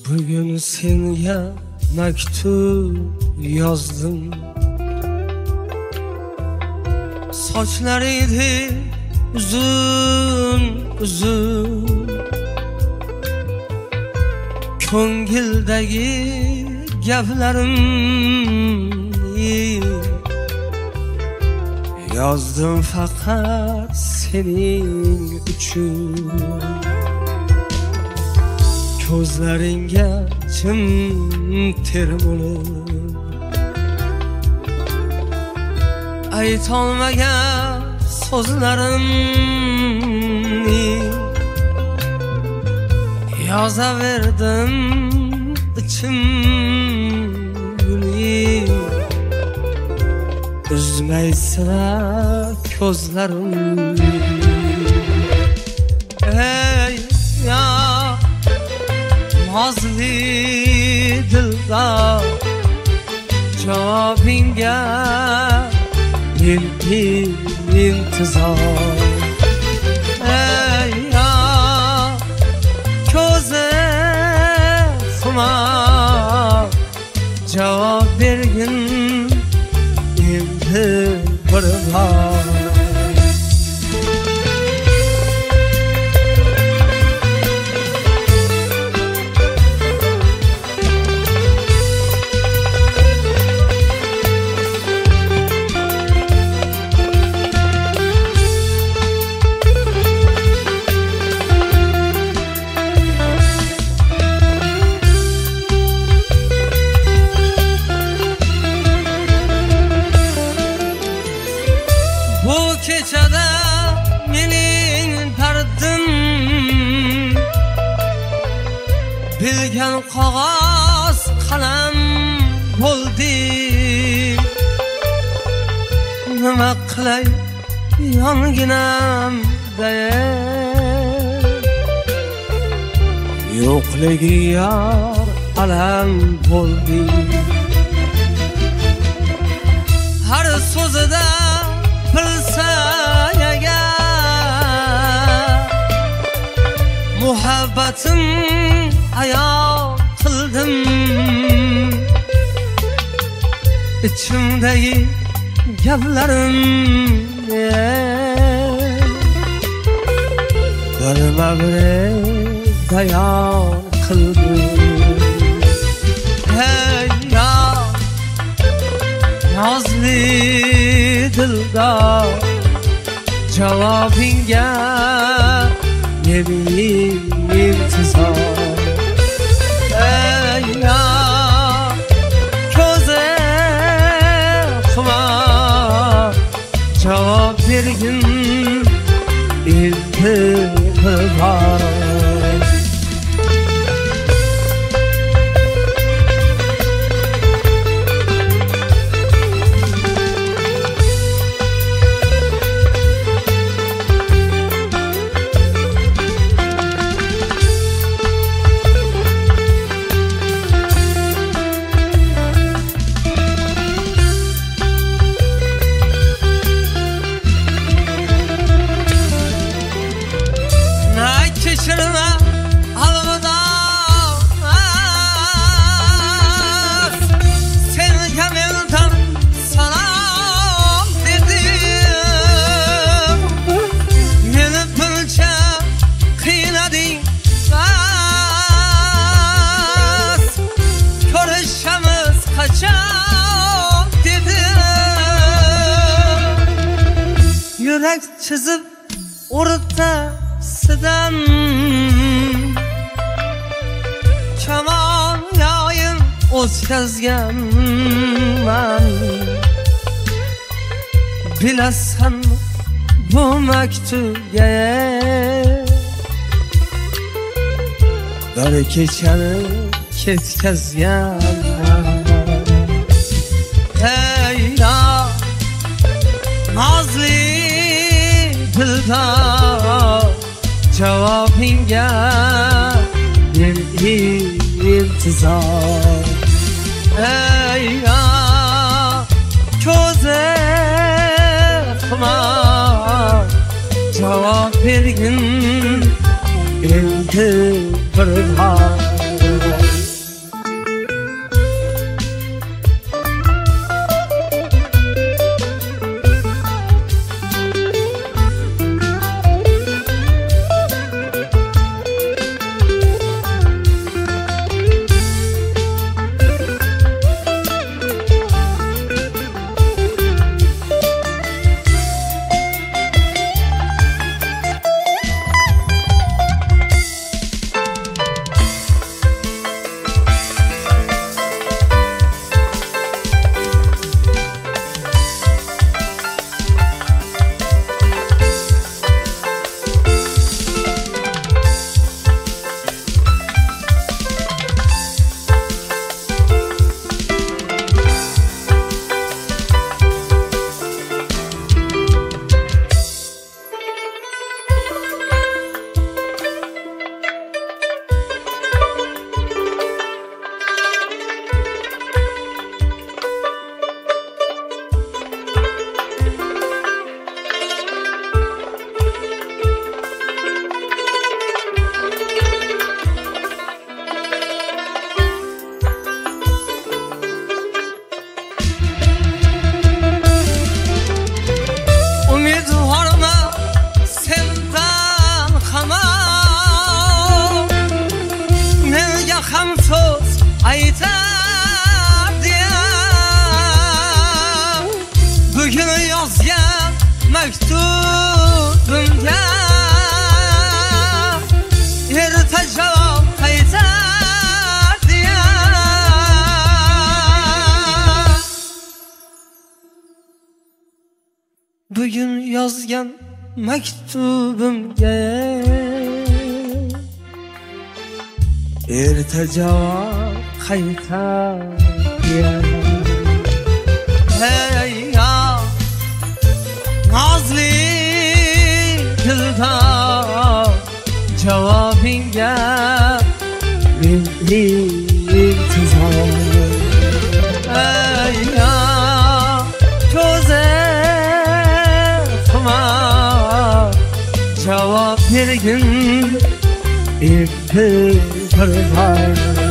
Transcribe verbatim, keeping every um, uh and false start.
Bugün senga maktub yozdim. Sochlari uzun uzun, ko'ngildagi gaplarimni yozdim faqat sening uchun. Ko'zlaringga jim ter bo'lib aytolmagan so'zlarimni yozaverdim ichim gulib. Uzmaysa ko'zlarimni ey ya nazli dildor, javobingga men intizor. Ey ya ko'zim javob bergin endi bir bor. Bu kechada mening dardim bilgan qog'oz qalam bo'ldi. Nima qilay yonginamda yo'qligi yor alam bo'ldi. Har so'zida bilsa agar muhabbatim ayon qildim. Ichimdagi gaplarim birma-bir bayon qildim. Hey ya nazli dildor, javobingga mening intizor. Ey ya ko'zim javob bergin endi bir bor. Kechirma alvida, senga mendan salom dedim. Meni buncha qiynading bas, ko'rishamiz qachon dedim. Yurak chizib o'rta sidan kamon yoyim o'tkazganman. Bilasan bu maktubga bir kechani ketkazganman. Ey ya nazli dildor, javobingga men intizor. Ey ya ko'zim javob bergin endi bir bor. mektubimga erta javob qaytar deya bugun yozgan maktubimga erta javob qaytar deya hey ya nazli dildor javobingga men intizor ey ya ko'zimga javob bergin intizor